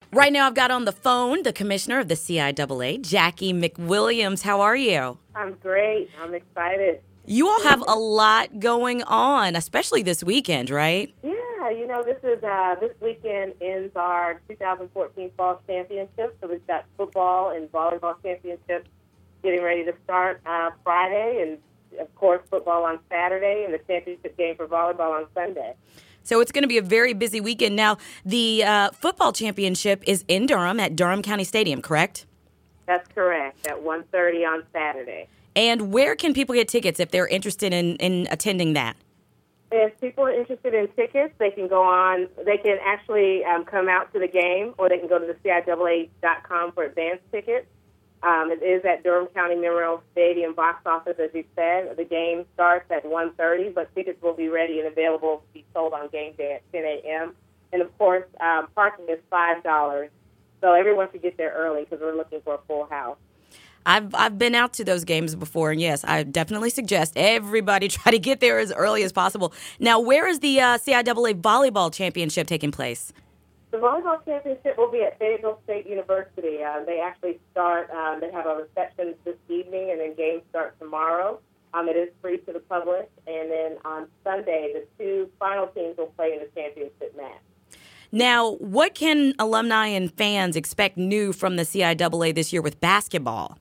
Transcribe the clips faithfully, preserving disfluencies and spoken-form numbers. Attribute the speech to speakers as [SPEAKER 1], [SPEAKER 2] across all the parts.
[SPEAKER 1] Right now I've got on the phone the commissioner of the C I A A, Jackie McWilliams. How are you?
[SPEAKER 2] I'm great. I'm excited.
[SPEAKER 1] You all have a lot going on, especially this weekend, right?
[SPEAKER 2] Yeah, you know, this is uh, this weekend ends our two thousand fourteen Fall Championship. So we've got football and volleyball championships getting ready to start uh, Friday, and of course football on Saturday, and the championship game for volleyball on Sunday.
[SPEAKER 1] So it's going to be a very busy weekend. Now, the uh, football championship is in Durham at Durham County Stadium, correct?
[SPEAKER 2] That's correct, at one thirty on Saturday.
[SPEAKER 1] And where can people get tickets if they're interested in, in attending that?
[SPEAKER 2] If people are interested in tickets, they can go on, they can actually um, come out to the game, or they can go to the C I A A dot com for advance tickets. Um, it is at Durham County Memorial Stadium box office, as you said. The game starts at one thirty, but tickets will be ready and available to be sold on game day at ten a.m. And, of course, um, parking is five dollars, so everyone should get there early because we're looking for a full house.
[SPEAKER 1] I've I've been out to those games before, and yes, I definitely suggest everybody try to get there as early as possible. Now, where is the uh, C I A A Volleyball Championship taking place?
[SPEAKER 2] The volleyball championship will be at Fayetteville State University. Uh, they actually start, um, they have a reception this evening, and then games start tomorrow. Um, it is free to the public. And then on Sunday, the two final teams will play in the championship match.
[SPEAKER 1] Now, what can alumni and fans expect new from the C I A A this year with basketball?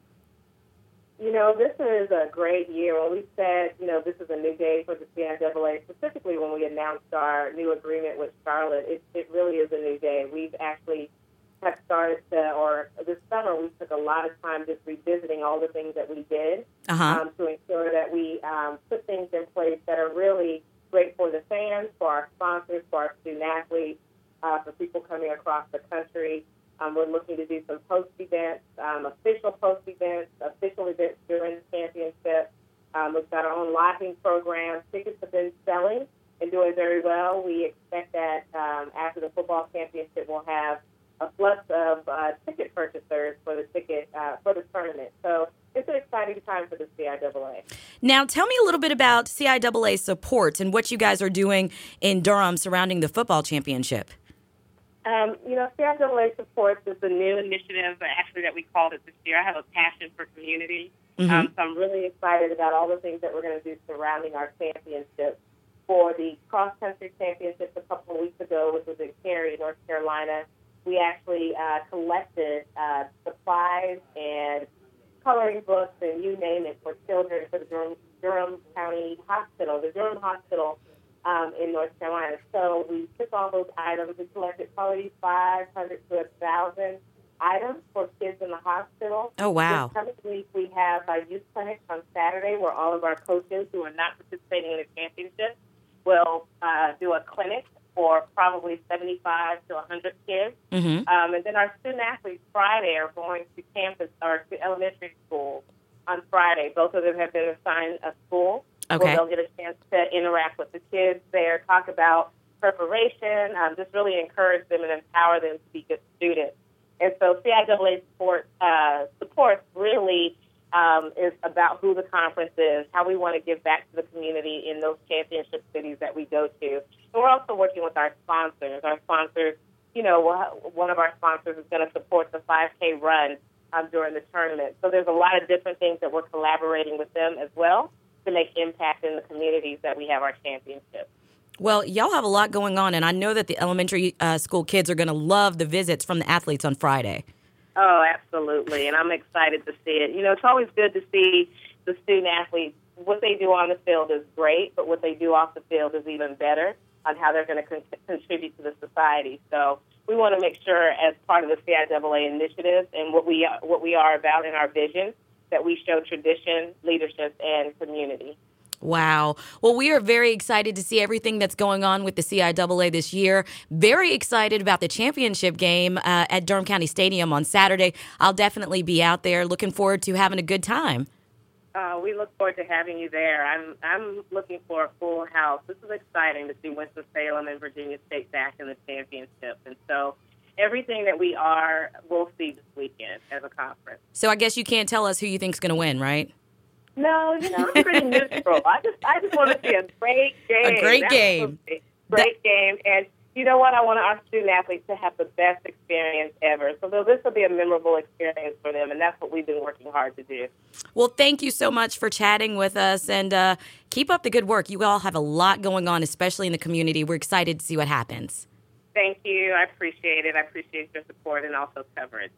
[SPEAKER 2] You know, this is a great year. When we said, you know, this is a new day for the C I A A, specifically when we announced our new agreement with Charlotte, it, it really is a new day. We've actually have started to, or this summer, we took a lot of time just revisiting all the things that we did
[SPEAKER 1] uh-huh.
[SPEAKER 2] um, to ensure that we um, put things in place that are really great for the fans, for our sponsors, for our student athletes, uh, for people coming across the country. Um, we're looking to do some post events, um, official post events, official events during the championship. Um, we've got our own lodging program. Tickets have been selling and doing very well. We expect that um, after the football championship, we'll have a flux of uh, ticket purchasers for the ticket uh, for the tournament. So it's an exciting time for the C I A A.
[SPEAKER 1] Now, tell me a little bit about C I A A support and what you guys are doing in Durham surrounding the football championship.
[SPEAKER 2] Um, you know, C I A A Supports is a new initiative, actually, that we called it this year. I have a passion for community,
[SPEAKER 1] mm-hmm.
[SPEAKER 2] um, so I'm really excited about all the things that we're going to do surrounding our championship. For the cross-country championship a couple of weeks ago, which was in Cary, North Carolina, we actually uh, collected uh, supplies and coloring books and you name it for children for the Durham, Durham County Hospital, the Durham Hospital, Um, in North Carolina. So we took all those items. We collected probably five hundred to one thousand items for kids in the hospital.
[SPEAKER 1] Oh, wow.
[SPEAKER 2] This coming week, we have our youth clinic on Saturday where all of our coaches who are not participating in the championship will uh, do a clinic for probably seventy-five to one hundred kids.
[SPEAKER 1] Mm-hmm.
[SPEAKER 2] Um, and then our student athletes Friday are going to campus or to elementary school on Friday. Both of them have been assigned a school.
[SPEAKER 1] Okay.
[SPEAKER 2] Where they'll get a chance to interact with the kids there, talk about preparation, um, just really encourage them and empower them to be good students. And so C I A A support, uh, support really um, is about who the conference is, how we want to give back to the community in those championship cities that we go to. And we're also working with our sponsors. Our sponsors, you know, one of our sponsors is going to support the five K run um, during the tournament. So there's a lot of different things that we're collaborating with them as well to make impact in the communities that we have our championship.
[SPEAKER 1] Well, y'all have a lot going on, and I know that the elementary uh, school kids are going to love the visits from the athletes on Friday.
[SPEAKER 2] Oh, absolutely, and I'm excited to see it. You know, it's always good to see the student athletes. What they do on the field is great, but what they do off the field is even better on how they're going to con- contribute to the society. So we want to make sure, as part of the C I A A initiative and what we are, what we are about in our vision, that we show tradition, leadership, and community.
[SPEAKER 1] Wow. Well, we are very excited to see everything that's going on with the C I A A this year. Very excited about the championship game uh, at Durham County Stadium on Saturday. I'll definitely be out there. Looking forward to having a good time.
[SPEAKER 2] Uh, we look forward to having you there. I'm I'm looking for a full house. This is exciting to see Winston-Salem and Virginia State back in the championship. And so everything that we are, we'll see this weekend as a conference.
[SPEAKER 1] So I guess you can't tell us who you think's going to win, right?
[SPEAKER 2] No, you know, I'm pretty neutral. I just I just want to see a great game.
[SPEAKER 1] A great
[SPEAKER 2] That's
[SPEAKER 1] game.
[SPEAKER 2] Great that- game. And, you know what? I want our student athletes to have the best experience ever. So this will be a memorable experience for them, and that's what we've been working hard to do.
[SPEAKER 1] Well, thank you so much for chatting with us, and uh, keep up the good work. You all have a lot going on, especially in the community. We're excited to see what happens.
[SPEAKER 2] Thank you. I appreciate it. I appreciate your support and also coverage.